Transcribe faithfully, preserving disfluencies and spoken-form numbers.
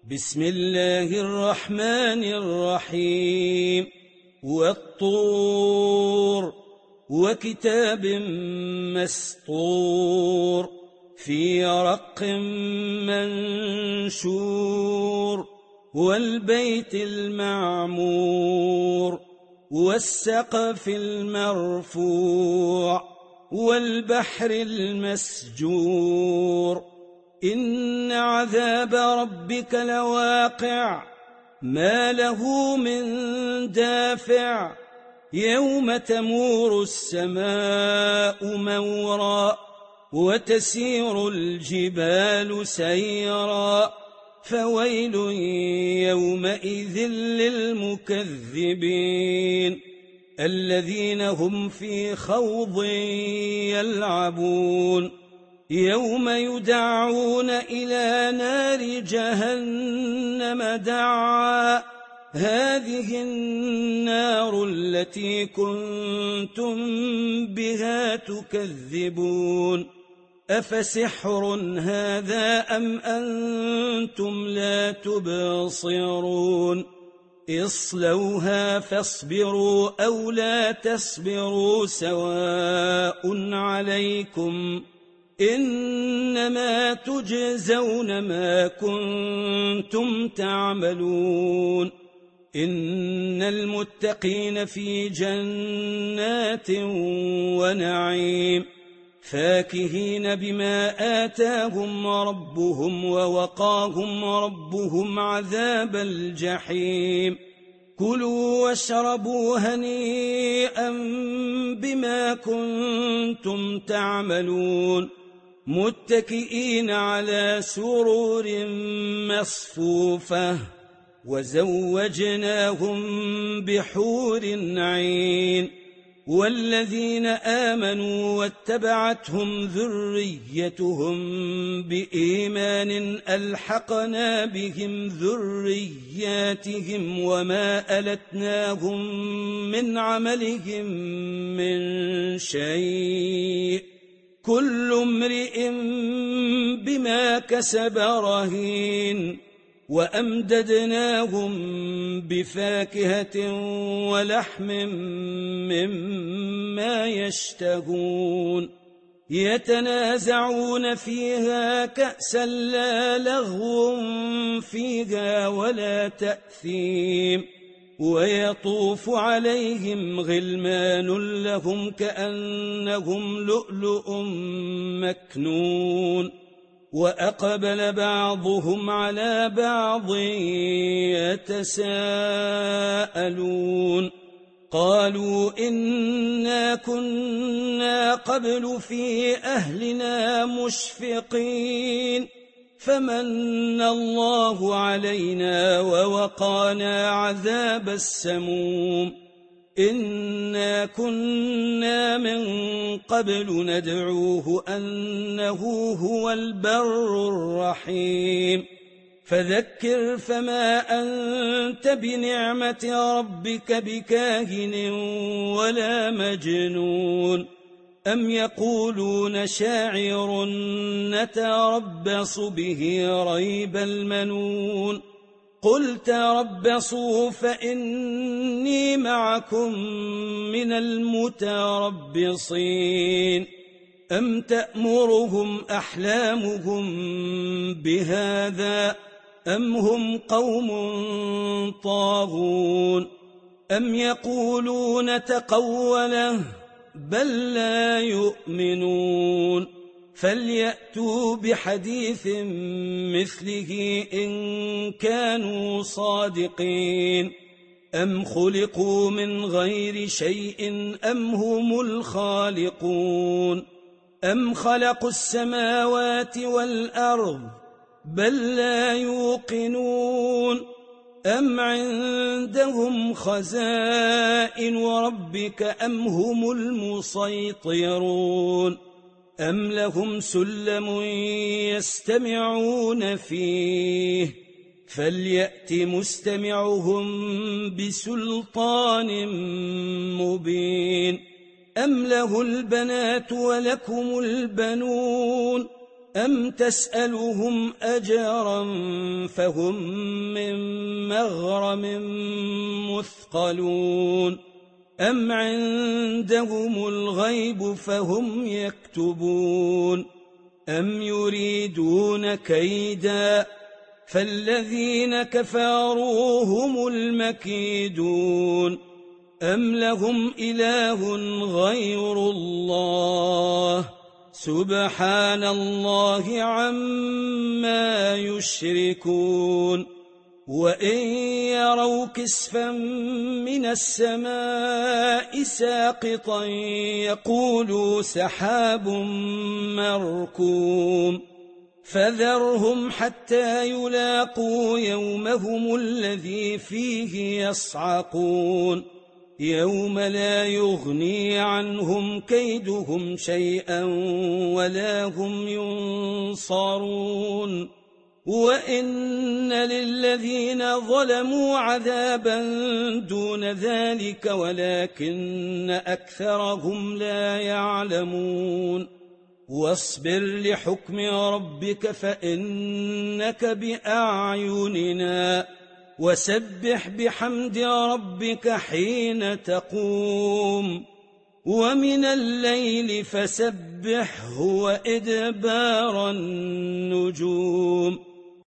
بسم الله الرحمن الرحيم والطور وكتاب مسطور في رق منشور والبيت المعمور والسقف المرفوع والبحر المسجور إن عذاب ربك لواقع ما له من دافع يوم تمور السماء مورا وتسير الجبال سيرا فويل يومئذ للمكذبين الذين هم في خوض يلعبون يوم يدعون إلى نار جهنم دعا هذه النار التي كنتم بها تكذبون أفسحر هذا أم أنتم لا تبصرون اصلوها فاصبروا أو لا تصبروا سواء عليكم إنما تجزون ما كنتم تعملون إن المتقين في جنات ونعيم فاكهين بما آتاهم ربهم ووقاهم ربهم عذاب الجحيم كلوا واشربوا هنيئا بما كنتم تعملون متكئين على سرور مصفوفة وزوجناهم بحور عين والذين آمنوا واتبعتهم ذريتهم بإيمان ألحقنا بهم ذرياتهم وما ألتناهم من عملهم من شيء كل امرئ بما كسب رهين وأمددناهم بفاكهة ولحم مما يشتهون يتنازعون فيها كأسا لا لغو فيها ولا تأثيم ويطوف عليهم غلمان لهم كأنهم لؤلؤ مكنون وأقبل بعضهم على بعض يتساءلون قالوا إنا كنا قبل في أهلنا مشفقين فمن الله علينا ووقانا عذاب السموم إنا كنا من قبل ندعوه أنه هو البر الرحيم فذكر فما أنت بنعمة ربك بكاهن ولا مجنون أم يقولون شاعر نتربص به ريب المنون قل تربصوا فإني معكم من المتربصين أم تأمرهم أحلامهم بهذا أم هم قوم طاغون أم يقولون تقوله بل لا يؤمنون فليأتوا بحديث مثله إن كانوا صادقين أم خلقوا من غير شيء أم هم الخالقون أم خلقوا السماوات والأرض بل لا يوقنون أم عندهم خزائن ربك أم هم المسيطرون أم لهم سلم يستمعون فيه فليأت مستمعهم بسلطان مبين أم له البنات ولكم البنون أم تسألهم أجرا فهم من مغرم مثقلون أم عندهم الغيب فهم يكتبون أم يريدون كيدا فالذين كفروا هم المكيدون أم لهم إله غير الله سبحان الله عما يشركون وإن يروا كسفا من السماء ساقطا يقولوا سحاب مركوم فذرهم حتى يلاقوا يومهم الذي فيه يصعقون يوم لا يغني عنهم كيدهم شيئا ولا هم ينصرون وإن للذين ظلموا عذابا دون ذلك ولكن أكثرهم لا يعلمون واصبر لحكم ربك فإنك بأعيننا وسبح بحمد ربك حين تقوم ومن الليل فسبحه وإدبار النجوم